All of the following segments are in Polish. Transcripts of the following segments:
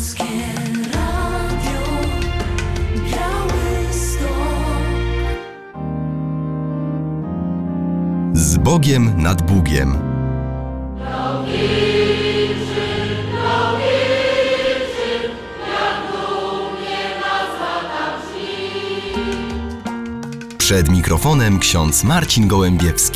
Polskie Radio Białystok. Z Bogiem nad Bugiem. Przed mikrofonem ksiądz Marcin Gołębiewski.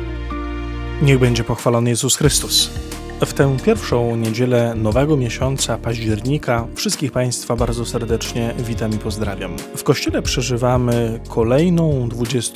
Niech będzie pochwalony Jezus Chrystus. W tę pierwszą niedzielę nowego miesiąca października wszystkich Państwa bardzo serdecznie witam i pozdrawiam. W Kościele przeżywamy kolejną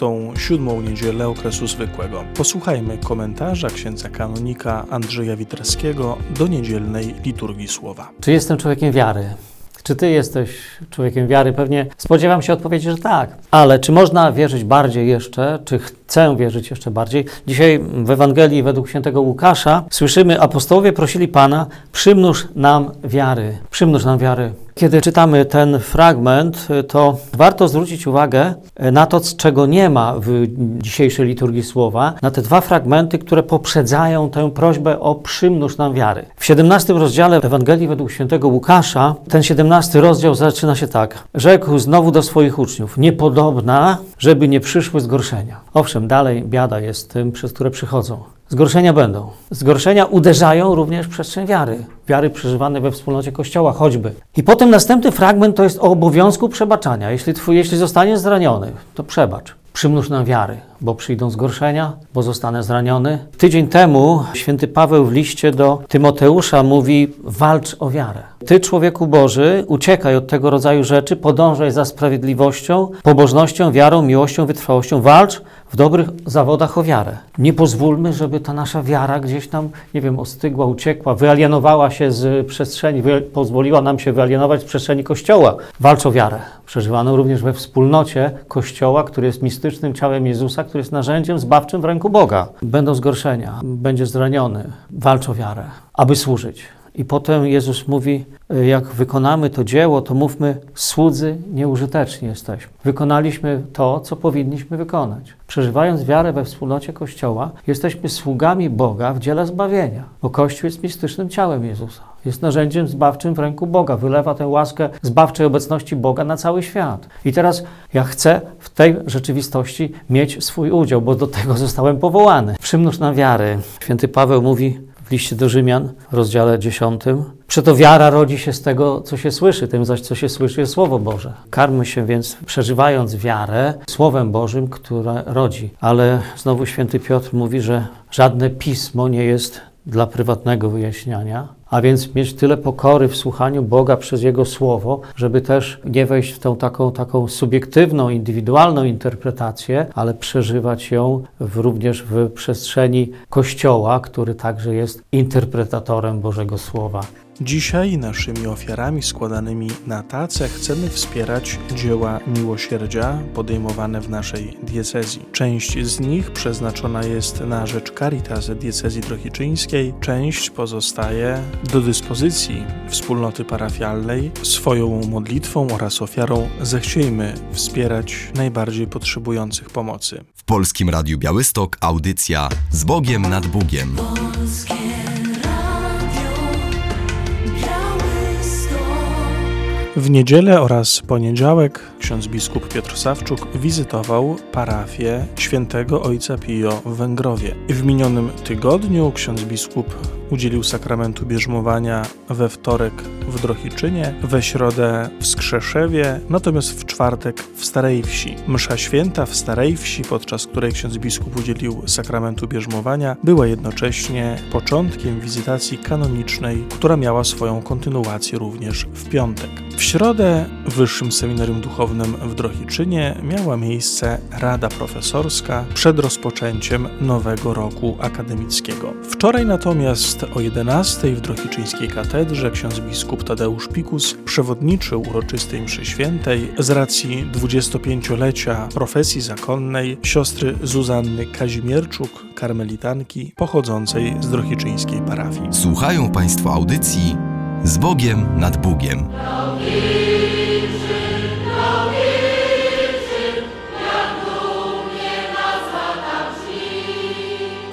27. niedzielę okresu zwykłego. Posłuchajmy komentarza księdza kanonika Andrzeja Witrackiego do niedzielnej liturgii słowa. Czy jestem człowiekiem wiary? Czy ty jesteś człowiekiem wiary? Pewnie spodziewam się odpowiedzi, że tak. Ale czy można wierzyć bardziej jeszcze? Czy chcę wierzyć jeszcze bardziej? Dzisiaj w Ewangelii według świętego Łukasza słyszymy, apostołowie prosili Pana, przymnóż nam wiary. Przymnóż nam wiary. Kiedy czytamy ten fragment, to warto zwrócić uwagę na to, czego nie ma w dzisiejszej liturgii słowa, na te dwa fragmenty, które poprzedzają tę prośbę o przymnóż nam wiary. W 17 rozdziale Ewangelii według świętego Łukasza, ten 17 rozdział zaczyna się tak. Rzekł znowu do swoich uczniów, niepodobna, żeby nie przyszły zgorszenia. Owszem, dalej biada jest tym, przez które przychodzą. Zgorszenia będą. Zgorszenia uderzają również w przestrzeń wiary. Wiary przeżywane we wspólnocie Kościoła choćby. I potem następny fragment to jest o obowiązku przebaczania. Jeśli zostaniesz zraniony, to przebacz. Przymnóż nam wiary, bo przyjdą zgorszenia, bo zostanę zraniony. Tydzień temu święty Paweł w liście do Tymoteusza mówi, walcz o wiarę. Ty, człowieku Boży, uciekaj od tego rodzaju rzeczy, podążaj za sprawiedliwością, pobożnością, wiarą, miłością, wytrwałością. Walcz w dobrych zawodach o wiarę. Nie pozwólmy, żeby ta nasza wiara gdzieś tam, ostygła, uciekła, wyalienowała się z przestrzeni, pozwoliła nam się wyalienować z przestrzeni Kościoła. Walcz o wiarę. Przeżywaną również we wspólnocie Kościoła, który jest mistycznym ciałem Jezusa, który jest narzędziem zbawczym w ręku Boga. Będą zgorszenia, będziesz zraniony. Walcz o wiarę, aby służyć. I potem Jezus mówi, jak wykonamy to dzieło, to mówmy, słudzy nieużyteczni jesteśmy. Wykonaliśmy to, co powinniśmy wykonać. Przeżywając wiarę we wspólnocie Kościoła, jesteśmy sługami Boga w dziele zbawienia, bo Kościół jest mistycznym ciałem Jezusa. Jest narzędziem zbawczym w ręku Boga. Wylewa tę łaskę zbawczej obecności Boga na cały świat. I teraz ja chcę w tej rzeczywistości mieć swój udział, bo do tego zostałem powołany. Przymnóż nam wiary. Święty Paweł mówi w liście do Rzymian, w rozdziale 10. Przeto wiara rodzi się z tego, co się słyszy, tym zaś, co się słyszy, jest Słowo Boże. Karmy się więc, przeżywając wiarę, Słowem Bożym, które rodzi. Ale znowu święty Piotr mówi, że żadne pismo nie jest dla prywatnego wyjaśniania, a więc mieć tyle pokory w słuchaniu Boga przez Jego Słowo, żeby też nie wejść w tą taką subiektywną, indywidualną interpretację, ale przeżywać ją również w przestrzeni Kościoła, który także jest interpretatorem Bożego Słowa. Dzisiaj naszymi ofiarami składanymi na tacę chcemy wspierać dzieła miłosierdzia podejmowane w naszej diecezji. Część z nich przeznaczona jest na rzecz Caritas diecezji drohiczyńskiej, część pozostaje do dyspozycji wspólnoty parafialnej. Swoją modlitwą oraz ofiarą zechciejmy wspierać najbardziej potrzebujących pomocy. W Polskim Radiu Białystok audycja Z Bogiem nad Bugiem. Polskie W niedzielę oraz poniedziałek ksiądz biskup Piotr Sawczuk wizytował parafię świętego Ojca Pio w Węgrowie. W minionym tygodniu ksiądz biskup udzielił sakramentu bierzmowania we wtorek w Drohiczynie, we środę w Skrzeszewie, natomiast w czwartek w Starej Wsi. Msza święta w Starej Wsi, podczas której ksiądz biskup udzielił sakramentu bierzmowania, była jednocześnie początkiem wizytacji kanonicznej, która miała swoją kontynuację również w piątek. W środę w Wyższym Seminarium Duchownym w Drohiczynie miała miejsce Rada Profesorska przed rozpoczęciem nowego roku akademickiego. Wczoraj natomiast o 11:00 w Drohiczyńskiej Katedrze ksiądz biskup Tadeusz Pikus przewodniczył uroczystej mszy świętej z racji 25-lecia profesji zakonnej siostry Zuzanny Kazimierczuk, karmelitanki pochodzącej z drohiczyńskiej parafii. Słuchają Państwo audycji Z Bogiem nad Bugiem.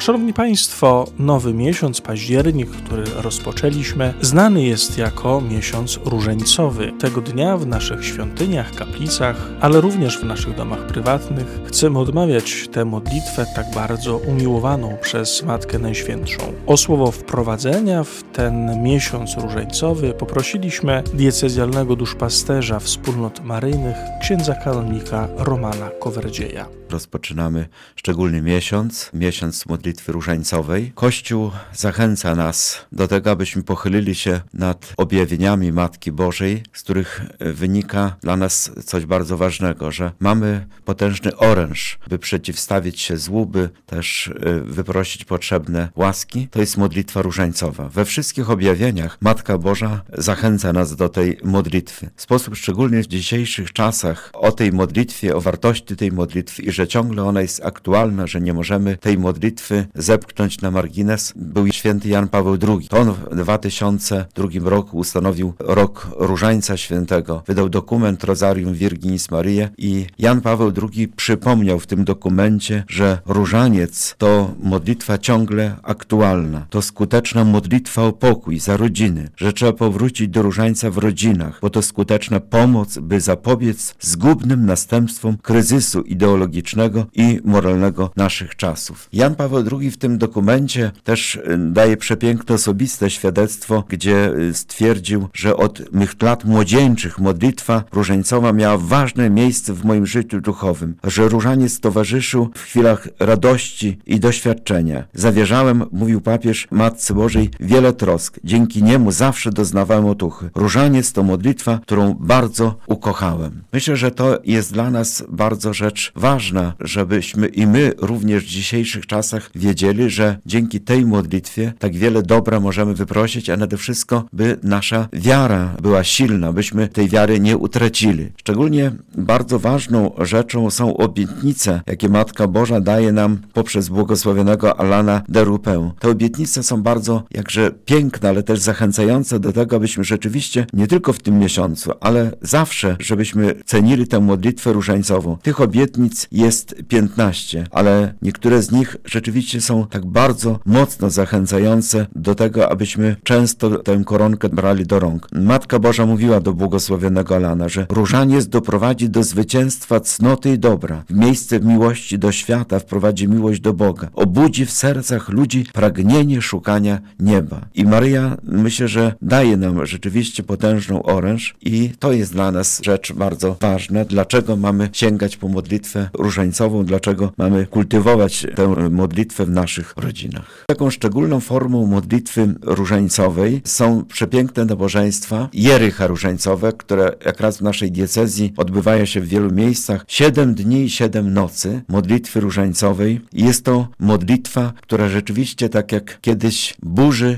Szanowni Państwo, nowy miesiąc, październik, który rozpoczęliśmy, znany jest jako miesiąc różańcowy. Tego dnia w naszych świątyniach, kaplicach, ale również w naszych domach prywatnych chcemy odmawiać tę modlitwę tak bardzo umiłowaną przez Matkę Najświętszą. O słowo wprowadzenia w ten miesiąc różańcowy poprosiliśmy diecezjalnego duszpasterza wspólnot maryjnych, księdza kanonika Romana Kowerdzieja. Rozpoczynamy szczególny miesiąc modlitwy różańcowej. Kościół zachęca nas do tego, abyśmy pochylili się nad objawieniami Matki Bożej, z których wynika dla nas coś bardzo ważnego, że mamy potężny oręż, by przeciwstawić się złu, by też wyprosić potrzebne łaski. To jest modlitwa różańcowa. We wszystkich objawieniach Matka Boża zachęca nas do tej modlitwy. W sposób szczególny w dzisiejszych czasach o tej modlitwie, o wartości tej modlitwy i że ciągle ona jest aktualna, że nie możemy tej modlitwy zepchnąć na margines, był święty Jan Paweł II. To on w 2002 roku ustanowił rok Różańca Świętego. Wydał dokument Rosarium Virginis Mariae i Jan Paweł II przypomniał w tym dokumencie, że różaniec to modlitwa ciągle aktualna. To skuteczna modlitwa o pokój za rodziny, że trzeba powrócić do różańca w rodzinach, bo to skuteczna pomoc, by zapobiec zgubnym następstwom kryzysu ideologicznego i moralnego naszych czasów. Jan Paweł II w tym dokumencie też daje przepiękne osobiste świadectwo, gdzie stwierdził, że od mych lat młodzieńczych modlitwa różańcowa miała ważne miejsce w moim życiu duchowym, że różaniec towarzyszył w chwilach radości i doświadczenia. Zawierzałem, mówił papież, Matce Bożej wiele trosk. Dzięki niemu zawsze doznawałem otuchy. Różaniec to modlitwa, którą bardzo ukochałem. Myślę, że to jest dla nas bardzo rzecz ważna, żebyśmy i my również w dzisiejszych czasach wiedzieli, że dzięki tej modlitwie tak wiele dobra możemy wyprosić, a nade wszystko, by nasza wiara była silna, byśmy tej wiary nie utracili. Szczególnie bardzo ważną rzeczą są obietnice, jakie Matka Boża daje nam poprzez błogosławionego Alana de Rupę. Te obietnice są bardzo jakże piękne, ale też zachęcające do tego, abyśmy rzeczywiście nie tylko w tym miesiącu, ale zawsze, żebyśmy cenili tę modlitwę różańcową. Tych obietnic jest 15, ale niektóre z nich rzeczywiście są tak bardzo mocno zachęcające do tego, abyśmy często tę koronkę brali do rąk. Matka Boża mówiła do błogosławionego Alana, że różaniec doprowadzi do zwycięstwa cnoty i dobra. W miejsce miłości do świata wprowadzi miłość do Boga. Obudzi w sercach ludzi pragnienie szukania nieba. I Maryja, myślę, że daje nam rzeczywiście potężną oręż i to jest dla nas rzecz bardzo ważna. Dlaczego mamy sięgać po modlitwę różańcową, dlaczego mamy kultywować tę modlitwę w naszych rodzinach. Taką szczególną formą modlitwy różańcowej są przepiękne nabożeństwa, jerycha różańcowe, które jak raz w naszej diecezji odbywają się w wielu miejscach. 7 dni i 7 nocy modlitwy różańcowej. Jest to modlitwa, która rzeczywiście tak jak kiedyś burzy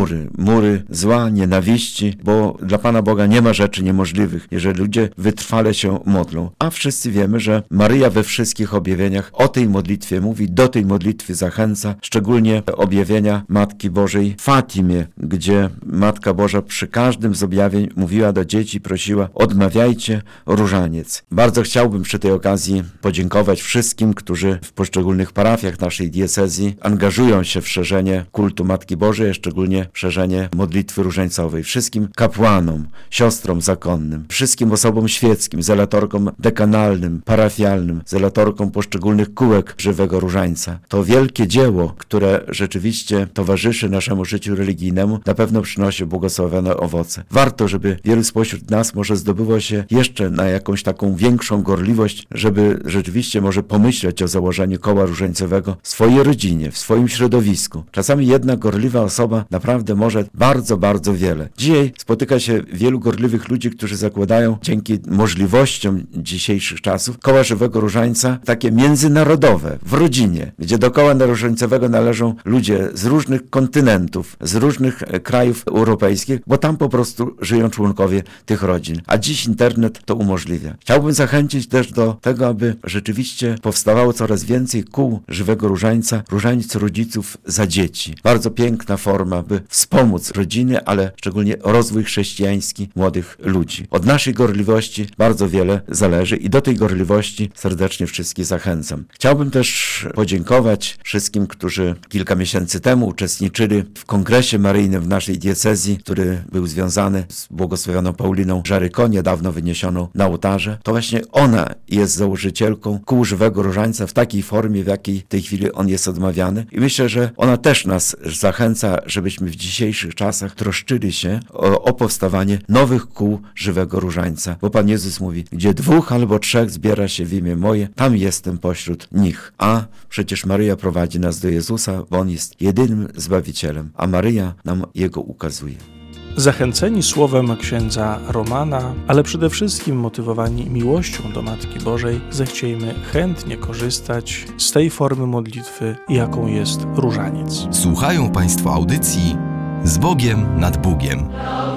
mury zła, nienawiści, bo dla Pana Boga nie ma rzeczy niemożliwych, jeżeli ludzie wytrwale się modlą. A wszyscy wiemy, że Maryja we wszystkich objawieniach o tej modlitwie mówi, do tej modlitwy zachęca, szczególnie objawienia Matki Bożej w Fatimie, gdzie Matka Boża przy każdym z objawień mówiła do dzieci, prosiła, odmawiajcie różaniec. Bardzo chciałbym przy tej okazji podziękować wszystkim, którzy w poszczególnych parafiach naszej diecezji angażują się w szerzenie kultu Matki Bożej, a szczególnie w szerzenie modlitwy różańcowej. Wszystkim kapłanom, siostrom zakonnym, wszystkim osobom świeckim, zelatorkom dekanalnym, parafialnym, zelatorkom poszczególnych kółek żywego różańca. To wielkie dzieło, które rzeczywiście towarzyszy naszemu życiu religijnemu, na pewno przynosi błogosławione owoce. Warto, żeby wielu spośród nas może zdobyło się jeszcze na jakąś taką większą gorliwość, żeby rzeczywiście może pomyśleć o założeniu koła różańcowego w swojej rodzinie, w swoim środowisku. Czasami jedna gorliwa osoba naprawdę może bardzo, bardzo wiele. Dzisiaj spotyka się wielu gorliwych ludzi, którzy zakładają dzięki możliwościom dzisiejszych czasów koła żywego różańca takie międzynarodowe, w rodzinie, gdzie do koła różańcowego należą ludzie z różnych kontynentów, z różnych krajów europejskich, bo tam po prostu żyją członkowie tych rodzin. A dziś internet to umożliwia. Chciałbym zachęcić też do tego, aby rzeczywiście powstawało coraz więcej kół żywego różańca, różaniec rodziców za dzieci. Bardzo piękna forma by wspomóc rodziny, ale szczególnie rozwój chrześcijański młodych ludzi. Od naszej gorliwości bardzo wiele zależy i do tej gorliwości serdecznie wszystkich zachęcam. Chciałbym też podziękować wszystkim, którzy kilka miesięcy temu uczestniczyli w kongresie maryjnym w naszej diecezji, który był związany z błogosławioną Pauliną Żaryko, niedawno wyniesioną na ołtarze. To właśnie ona jest założycielką Kół Żywego Różańca w takiej formie, w jakiej w tej chwili on jest odmawiany. I myślę, że ona też nas zachęca, żebyśmy w dzisiejszych czasach troszczyli się o powstawanie nowych kół Żywego Różańca. Bo Pan Jezus mówi, gdzie 2 albo 3 zbiera się w imię moje, tam jestem pośród nich. A przecież Maryja prowadzi nas do Jezusa, bo On jest jedynym Zbawicielem, a Maryja nam Jego ukazuje. Zachęceni słowem księdza Romana, ale przede wszystkim motywowani miłością do Matki Bożej, zechciejmy chętnie korzystać z tej formy modlitwy, jaką jest różaniec. Słuchają Państwo audycji Z Bogiem nad Bugiem.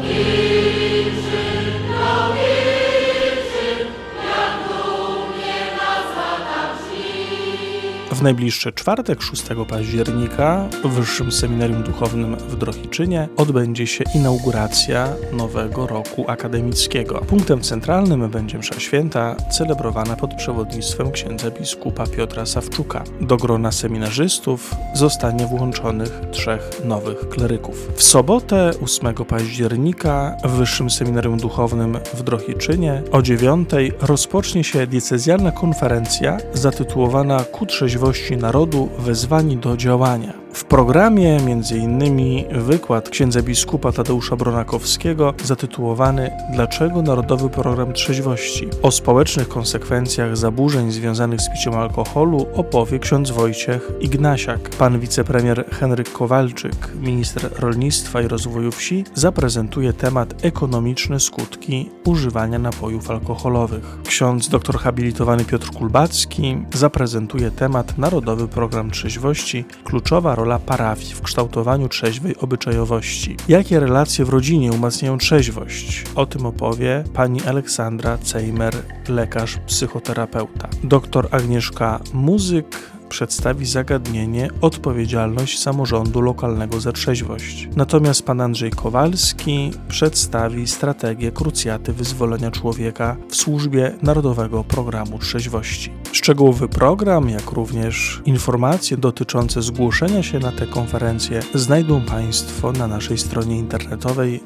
W najbliższy czwartek, 6 października, w Wyższym Seminarium Duchownym w Drohiczynie odbędzie się inauguracja nowego roku akademickiego. Punktem centralnym będzie msza święta celebrowana pod przewodnictwem księdza biskupa Piotra Sawczuka. Do grona seminarzystów zostanie włączonych 3 nowych kleryków. W sobotę, 8 października, w Wyższym Seminarium Duchownym w Drohiczynie o 9:00 rozpocznie się diecezjalna konferencja zatytułowana Ku trzeźwości narodu wezwani do działania. W programie m.in. wykład księdza biskupa Tadeusza Bronakowskiego zatytułowany Dlaczego Narodowy Program Trzeźwości? O społecznych konsekwencjach zaburzeń związanych z piciem alkoholu opowie ksiądz Wojciech Ignasiak. Pan wicepremier Henryk Kowalczyk, minister rolnictwa i rozwoju wsi, zaprezentuje temat ekonomiczne skutki używania napojów alkoholowych. Ksiądz dr habilitowany Piotr Kulbacki zaprezentuje temat Narodowy Program Trzeźwości, kluczowa rola parafii w kształtowaniu trzeźwej obyczajowości. Jakie relacje w rodzinie umacniają trzeźwość? O tym opowie pani Aleksandra Cejmer, lekarz psychoterapeuta. Dr Agnieszka Muzyk przedstawi zagadnienie odpowiedzialność samorządu lokalnego za trzeźwość. Natomiast pan Andrzej Kowalski przedstawi strategię krucjaty wyzwolenia człowieka w służbie Narodowego Programu Trzeźwości. Szczegółowy program, jak również informacje dotyczące zgłoszenia się na tę konferencję znajdą Państwo na naszej stronie internetowej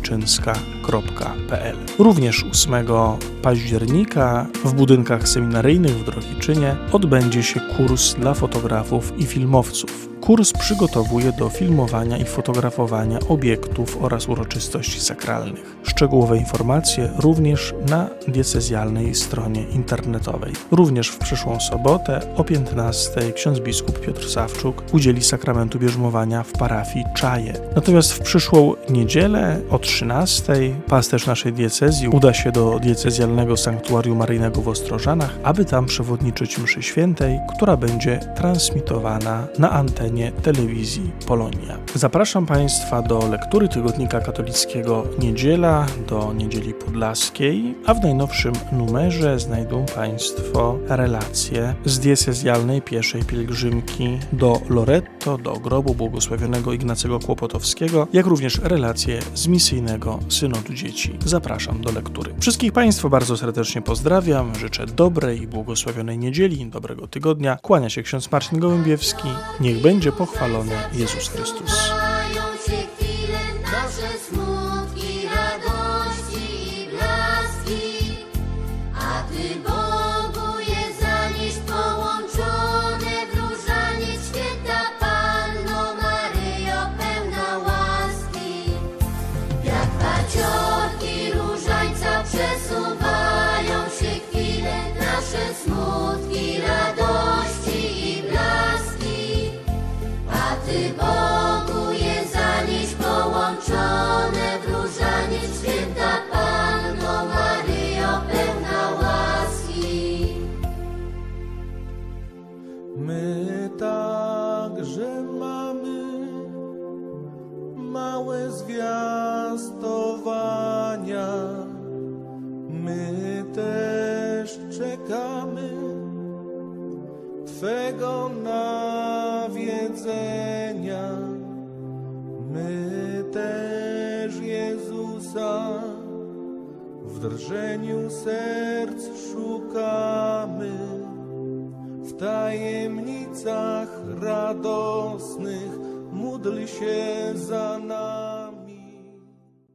drohiczynska.pl. Również 8 października w budynkach seminaryjnych w Drohiczynie odbędzie się kurs dla fotografów i filmowców. Kurs przygotowuje do filmowania i fotografowania obiektów oraz uroczystości sakralnych. Szczegółowe informacje również na diecezjalnej stronie internetowej. Również w przyszłą sobotę o 15:00 ksiądz biskup Piotr Sawczuk udzieli sakramentu bierzmowania w parafii Czaje. Natomiast w przyszłą niedzielę o 13:00 pasterz naszej diecezji uda się do diecezjalnego sanktuarium maryjnego w Ostrożanach, aby tam przewodniczyć mszy świętej, która będzie transmitowana na antenie telewizji Polonia. Zapraszam Państwa do lektury Tygodnika Katolickiego Niedziela, do Niedzieli Podlaskiej, a w najnowszym numerze znajdą Państwo relacje z diecezjalnej pieszej pielgrzymki do Loretto, do grobu błogosławionego Ignacego Kłopotowskiego, jak również relacje z misyjnego Synodu Dzieci. Zapraszam do lektury. Wszystkich Państwa bardzo serdecznie pozdrawiam, życzę dobrej i błogosławionej niedzieli, dobrego tygodnia. Kłania się ksiądz Marcin Gołębiewski. Niech będzie pochwalony Jezus Chrystus. My także mamy małe zwiastowania, my też czekamy Twego nawiedzenia. My drżeniu serc szukamy, w tajemnicach radosnych módl się za nami.